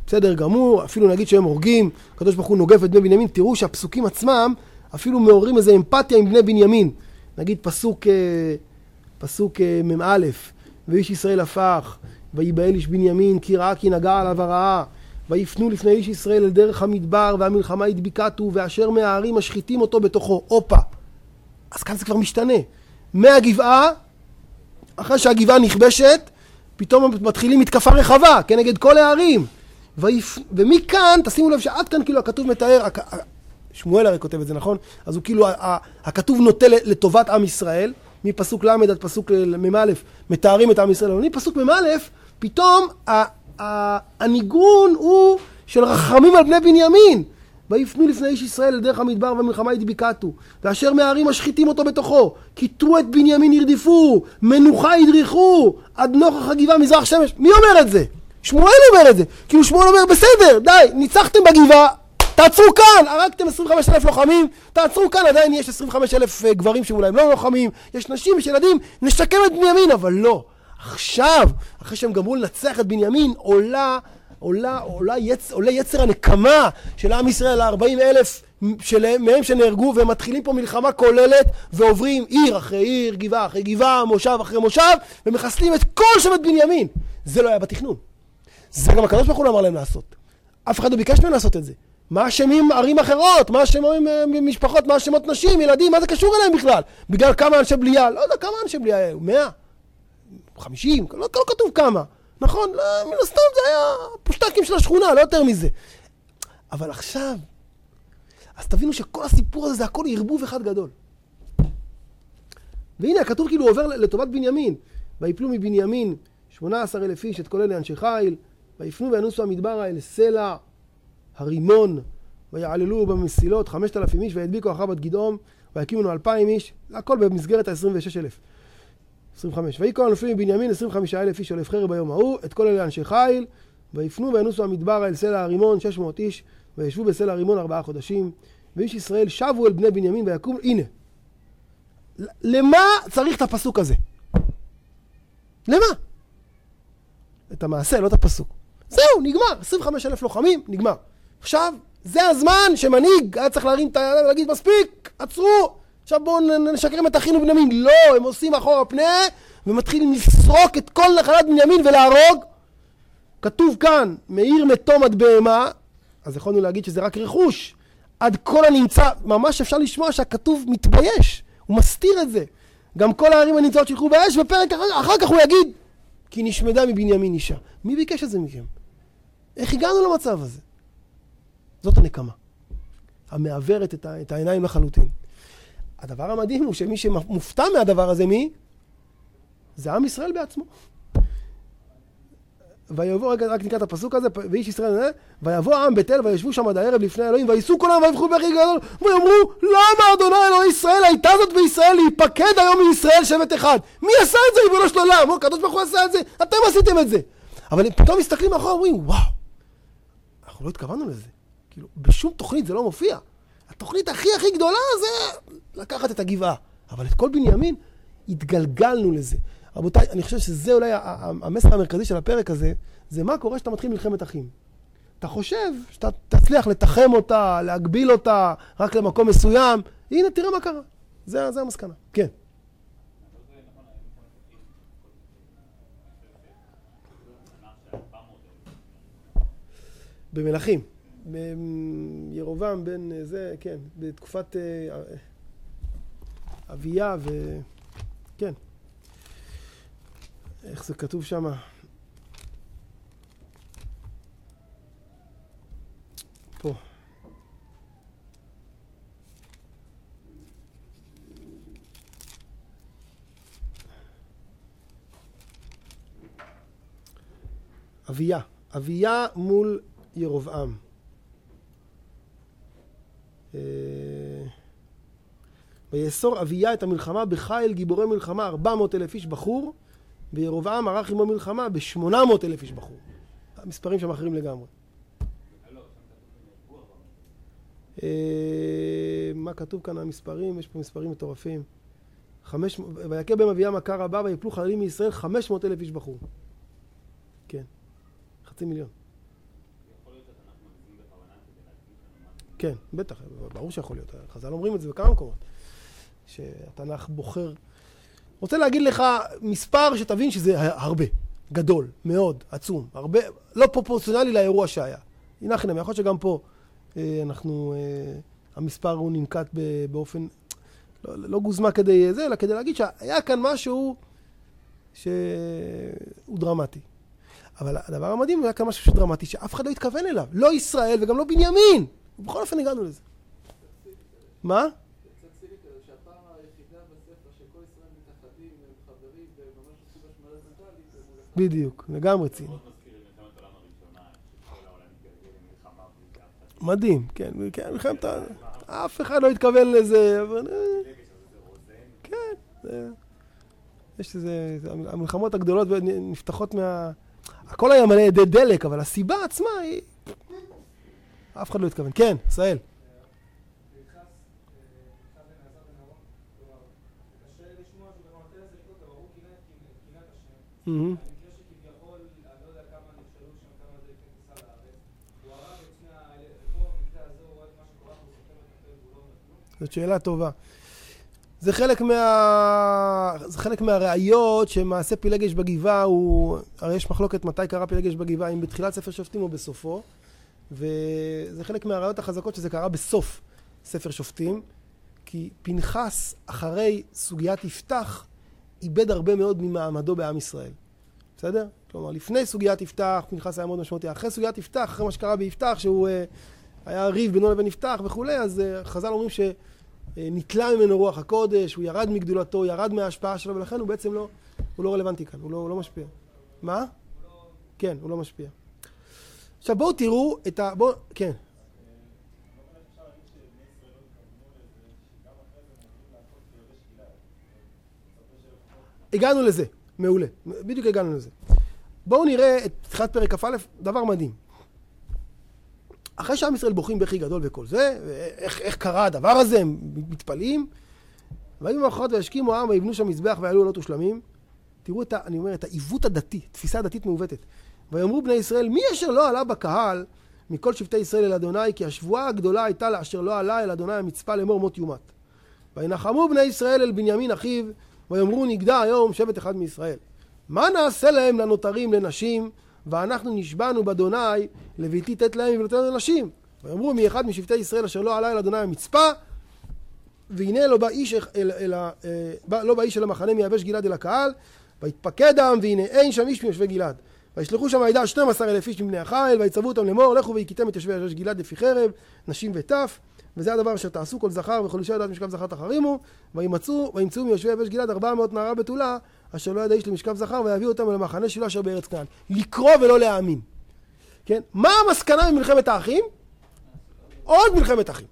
בסדר גמור, אפילו נגיד שהם הורגים, הקדוש ברוך הוא נוגף את בני בנימין, תראו שהפסוקים עצמם אפילו מעוררים איזו אמפתיה עם בני בנימין. נגיד פסוק מ"א, ואיש ישראל הפך, ויבהל איש בנימין, כי ראה כי נגע עליו הרעה, ויפנו לפני איש ישראל אל דרך המדבר, והמלחמה הדביקתו, ואשר מהערים משחיתים אותו בתוכו. אופה. אז כאן זה כבר משתנה. מהגבעה, אחרי שהגבעה נכבשת, פתאום מתחילים מתקפה רחבה, כנגד כל הערים. ומכאן, תשימו לב שעד כאן כאילו הכתוב מתאר, שמואל הרי כותב את זה, נכון? אז הוא כאילו, הכתוב נוטה לטובת עם ישראל, מפסוק למד עד פסוק מ"א, מתארים את עם ישראל. אבל מפסוק מ"א, פתאום הניגון הוא של רחמים על בני בנימין. ויפנו לפני איש ישראל לדרך המדבר והמלחמה הדביקתו, ואשר מהערים משחיתים אותו בתוכו, כיתרו את בנימין ירדיפו, מנוחה ידריכו, עד נוכח הגבעה מזרח שמש. מי אומר את זה? שמואל אומר את זה. כאילו שמואל אומר, בסדר, די, ניצחתם בגבעה, תעצרו כאן, הרגתם 25,000 לוחמים, תעצרו כאן, עדיין יש 25,000 גברים שאולי הם לא לוחמים, יש נשים, יש ילדים, נשקם את בנימין, אבל לא. עכשיו, אחרי שהם גמרו לנצח את בנימין, עולה יצר הנקמה של עם ישראל, 40,000 מהם שנהרגו, והם מתחילים פה מלחמה כוללת, ועוברים עיר אחרי עיר, גבעה אחרי גבעה, מושב אחרי מושב, ומחסלים את כל שבט בנימין. זה לא היה בתכנון. זה גם הקדוש ברוך הוא אמר להם לעשות. אף אחד לא ביקש מהם לעשות את זה. מה אשמים ערים אחרות? מה אשמים משפחות? מה אשמות נשים, ילדים? מה זה קשור אליהם בכלל? בגלל כמה אנשי בליה? לא יודע כמה אנשי בליה היו, 100? 50? לא כתוב כמה. נכון? מן הסתם זה היה פושטקים של השכונה, לא יותר מזה. אבל עכשיו, אז תבינו שכל הסיפור הזה זה הכל ערבוב אחד גדול. והנה הכתוב כאילו עובר לטובת בנימין. ויפלו מבנימין 18,000 איש את כל אלה אנשי חיל, ויפנו וינוסו המדברה אל סלע הרימון, ויעללו במסילות 5,000 איש, וידביקו אחריו עד גדעון, ויקימו 2,000 איש, הכל במסגרת ה-26,000. 25. ויקראו הנופלים מבנימין 25,000 איש הולך חרב ביום ההוא, את כל אלה אנשי חיל, ויפנו וינוסו המדברה אל סלע הרימון 600 איש, וישבו בסלע הרימון 4 חודשים, ואיש ישראל שבו אל בני בנימין ויקום. הנה, למה צריך את הפסוק הזה? למה? את המעשה, לא את הפסוק. זהו, נגמר. 25,000 לוחמים, נגמר. עכשיו, זה הזמן שמנהיג היה צריך להרים את היד ולהגיד, מספיק, עצרו, עכשיו בואו נשקרם את אחינו בנימין. לא, הם עושים אחורה פנה, ומתחילים לסרוק את כל נחלת בנימין ולהרוג. כתוב כאן, מאיר מתום עד בהמה, אז יכולנו להגיד שזה רק רכוש. עד כל הנמצא, ממש אפשר לשמוע שהכתוב מתבייש, הוא מסתיר את זה. גם כל הערים הנמצאות שילכו באש, בפרק אחר כך הוא יגיד, כי נשמדה מבנימין אישה. מי ביקש את זה מכם? איך הגענו למצב הזה? זאת הנקמה. המעוורת את העיניים לחלוטין. הדבר המדהים הוא שמי שמופתע מהדבר הזה, מי? זה עם ישראל בעצמו. ויבוא, רק נקרא את הפסוק הזה, ואיש ישראל, ויבוא העם בתל, וישבו שם עד הערב לפני אלוהים, וייסעו כולם ויבחרו בכי גדול, ויאמרו, למה אדוני אלוהי ישראל הייתה זאת בישראל להיפקד היום מישראל שבט אחד? מי עשה את זה? ריבונו של עולם, הקדוש ברוך הוא עשה את זה, אתם עשיתם את זה. אבל פתאום מסתכלים אחורה, אומרים, וואו, אנחנו לא התכוונו לזה. כאילו, בשום תוכנית זה לא מופיע. התוכנית הכי גדולה זה לקחת את הגבעה. אבל את כל בנימין התגלגלנו לזה. רבותיי, אני חושב שזה אולי המסר המרכזי של הפרק הזה, זה מה קורה שאתה מתחיל מלחמת אחים. אתה חושב שאתה תצליח לתחם אותה, להגביל אותה רק למקום מסוים. הנה, תראה מה קרה. זה המסקנה. כן. במלכים. ירובעם בין זה, כן, בתקופת אביה כן. איך זה כתוב שם? פה. אביה מול ירובעם. ויאסור אביה את המלחמה בחיל גיבורי מלחמה 400,000 איש בחור, וירובעם ערך עמו מלחמה ב800,000 איש בחור. המספרים שם אחרים לגמרי. מה כתוב כאן המספרים? יש פה מספרים מטורפים. ויקה בהם אביה מכה רבה, ויפלו חיילים מישראל 500,000 איש בחור. כן. 500,000. כן, בטח, ברור שיכול להיות. חז"ל אומרים את זה בכמה מקומות. שהתנ"ך בוחר. רוצה להגיד לך מספר שתבין שזה הרבה, גדול, מאוד, עצום, הרבה, לא פרופורציונלי לאירוע שהיה. הנה חינם, יכול להיות שגם פה המספר הוא ננקט באופן, לא גוזמה כדי זה, אלא כדי להגיד שהיה כאן משהו שהוא דרמטי. אבל הדבר המדהים היה כאן משהו דרמטי שאף אחד לא התכוון אליו. לא ישראל וגם לא בנימין. ובכל אופן הגענו לזה. מה? שהפעם היחידה בספר שכל ישראל מתאחדים, הם חברים וממש עושים השמדה טוטלית. בדיוק, לגמרי ציני. מאוד מזכיר את מלחמת העולם הראשונה, שכל העולם התגלגל למלחמה בלי אף אחד. מדהים, כן, מלחמת אף אחד לא התכוון לזה, אבל כן, יש איזה, המלחמות הגדולות נפתחות הכל היה מלא ידי דלק, אבל הסיבה עצמה היא אף אחד לא התכוון. כן, ישראל. המקרה שכביכול, אני לא יודע כמה נפשלו שם, כמה זה כניסה לארץ, הוא הרג את שני פה במקרה הזה, הוא רואה את מה שקורה, הוא סופר את הפה, והוא לא אומר כלום. זאת שאלה טובה. זה חלק מהראיות שמעשה פילגש בגבעה הוא, הרי יש מחלוקת מתי קרה פילגש בגבעה, אם בתחילת ספר שופטים או בסופו, וזה חלק מהראיות החזקות שזה קרה בסוף ספר שופטים, כי פנחס אחרי סוגיית יפתח איבד הרבה מאוד ממעמדו בעם ישראל. בסדר? כלומר, לפני סוגיית יפתח, פנחס היה מאוד משמעותי. אחרי סוגיית יפתח, אחרי מה שקרה ביפתח, שהוא היה ריב בינו לבין יפתח וכו', אז חז"ל אומרים שנתלה ממנו רוח הקודש, הוא ירד מגדולתו, ירד מההשפעה שלו, ולכן הוא בעצם הוא לא רלוונטי כאן, הוא לא משפיע. מה? כן, הוא לא משפיע. עכשיו בואו תראו את כן. הגענו לזה, מעולה, בדיוק הגענו לזה. בואו נראה את פתיחת פרק כ"א, דבר מדהים. אחרי שעם ישראל בוכים בכי גדול וכל זה, איך קרה הדבר הזה, הם מתפלאים, והיו במחרת והשכימו העם ויבנו שם מזבח ויעלו עולות ושלמים. תראו אני אומר, את העיוות הדתי, תפיסה דתית מעוותת. ויאמרו בני ישראל, מי אשר לא עלה בקהל מכל שבטי ישראל אל אדוני, כי השבועה הגדולה הייתה לה אשר לא עלה אל אדוני המצפה לאמור מות יומת. וינחמו בני ישראל אל בנימין אחיו, ויאמרו נגדע היום שבט אחד מישראל. מה נעשה להם לנותרים לנשים, ואנחנו נשבענו באדוני לביתי תת להם ולתת לנשים. ויאמרו מי אחד משבטי ישראל אשר לא עלה אל אדוני המצפה, והנה לא בא איש אל המחנה מיבש גלעד אל הקהל, ויתפקד העם והנה אין שם איש מיושבי גלעד. וישלחו שם הידע 12,000 איש מבני החיל, ויצוו אותם לאמור לכו והכיתם את יושבי יבש גלעד לפי חרב, נשים וטף, וזה הדבר אשר תעשו כל זכר וכל אישה יודעת משכב זכר תחרימו, וימצאו מיושבי יבש גלעד 400 נערה בתולה, אשר לא ידע איש למשכב זכר, ויביאו אותם אל המחנה שלו אשר בארץ כנען. לקרוא ולא להאמין. כן? מה המסקנה ממלחמת האחים? עוד מלחמת אחים.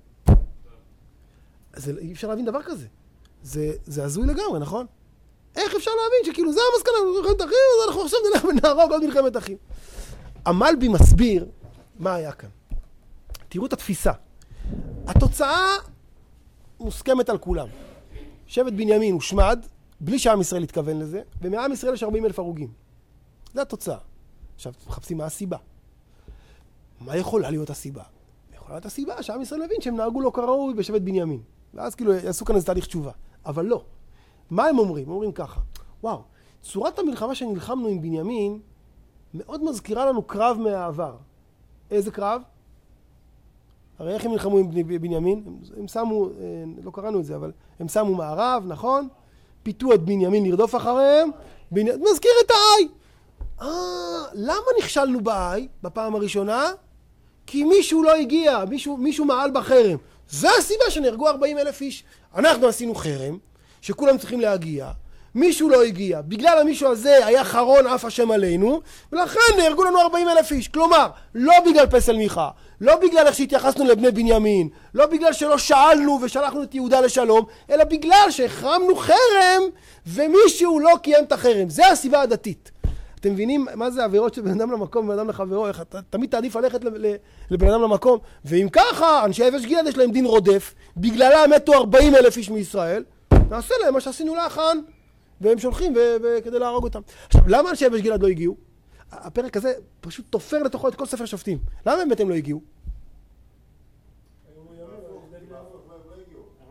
אז אי אפשר להבין דבר כזה. זה הזוי לגמרי, נכון? איך אפשר להבין שכאילו זה המסקנה ממלחמת אחים, אז אנחנו עכשיו נלך ונהרוג עוד מלחמת אחים. המלבי מסביר מה היה כאן. תראו את התפיסה. התוצאה מוסכמת על כולם. שבט בנימין הושמד, בלי שעם ישראל התכוון לזה, ומעם ישראל יש 40,000 הרוגים. זה התוצאה. עכשיו, מחפשים מה הסיבה. מה יכולה להיות הסיבה? יכולה להיות הסיבה שעם ישראל מבין שהם נהגו לא כראוי בשבט בנימין. ואז כאילו יעשו כאן איזה תהליך תשובה. אבל לא. מה הם אומרים? הם אומרים ככה. וואו, צורת המלחמה שנלחמנו עם בנימין מאוד מזכירה לנו קרב מהעבר. איזה קרב? הרי איך הם נלחמו עם בנימין? הם שמו, לא קראנו את זה, אבל הם שמו מערב, נכון? פיתו את בנימין לרדוף אחריהם, מזכיר את האי. למה נכשלנו באי בפעם הראשונה? כי מישהו לא הגיע, מישהו מעל בחרם. זה הסיבה שנהרגו 40,000 איש. אנחנו עשינו חרם, שכולם צריכים להגיע. מישהו לא הגיע. בגלל המישהו הזה היה חרון אף השם עלינו, ולכן נהרגו לנו 40,000 איש. כלומר, לא בגלל פסל מיכה, לא בגלל איך שהתייחסנו לבני בנימין, לא בגלל שלא שאלנו ושלחנו את יהודה לשלום, אלא בגלל שהחרמנו חרם ומישהו לא קיים את החרם. זה הסיבה הדתית. אתם מבינים מה זה עבירות של בן אדם למקום ובן אדם לחברו? איך אתה תמיד תעדיף ללכת לבן אדם למקום. ואם ככה, אנשי יבש גלעד יש להם דין רודף, בגללה מתו 40,000 איש מישראל, נעשה להם מה שעשינו לאחן. והם שולחים כדי להרוג אותם. עכשיו, למה אנשי יבש גלעד לא הגיעו? הפרק הזה פשוט תופר לתוכו את כל ספר שופטים. למה באמת הם לא הגיעו?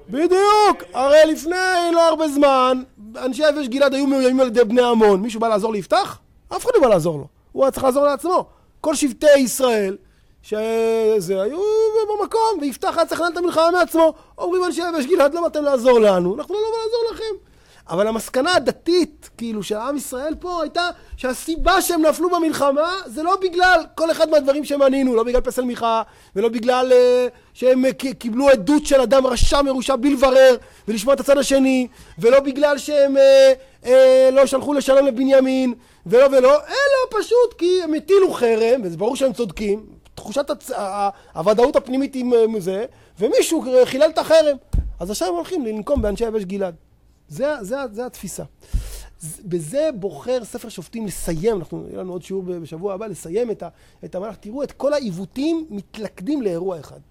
בדיוק! הרי לפני לא הרבה זמן, אנשי יבש גלעד היו מאוימים על ידי בני עמון. מישהו בא לעזור ליפתח? אף אחד לא בא לעזור לו. הוא היה צריך לעזור לעצמו. כל שבטי ישראל, שזה היו במקום, ויפתח היה צריך לנהל את המלחמה מעצמו. אומרים אנשי יבש גלעד, לא באתם לעזור לנו, אנחנו לא באנו לעזור לכם. אבל המסקנה הדתית, כאילו, של העם ישראל פה הייתה שהסיבה שהם נפלו במלחמה זה לא בגלל כל אחד מהדברים שהם ענינו, לא בגלל פסל מיכה, ולא בגלל שהם קיבלו עדות של אדם רשע מרושע בלי לברר ולשמוע את הצד השני, ולא בגלל שהם לא שלחו לשלם לבנימין, ולא, אלא פשוט כי הם הטילו חרם, וזה ברור שהם צודקים, תחושת הוודאות הפנימית עם זה, ומישהו חילל את החרם. אז עכשיו הם הולכים לנקום באנשי יבש גלעד. זה התפיסה. בזה בוחר ספר שופטים לסיים, יהיה לנו עוד שיעור בשבוע הבא, לסיים את המהלך. תראו את כל העיוותים מתלכדים לאירוע אחד.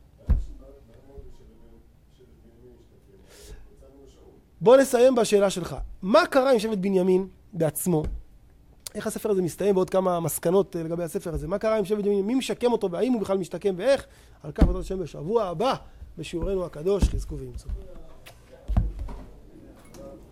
בוא נסיים בשאלה שלך. מה קרה עם שבט בנימין בעצמו? איך הספר הזה מסתיים בעוד כמה מסקנות לגבי הספר הזה? מה קרה עם שבט בנימין? מי משקם אותו והאם הוא בכלל משתקם ואיך? על כך בעזרת השם בשבוע הבא בשיעורנו הקדוש. חזקו ואמצו.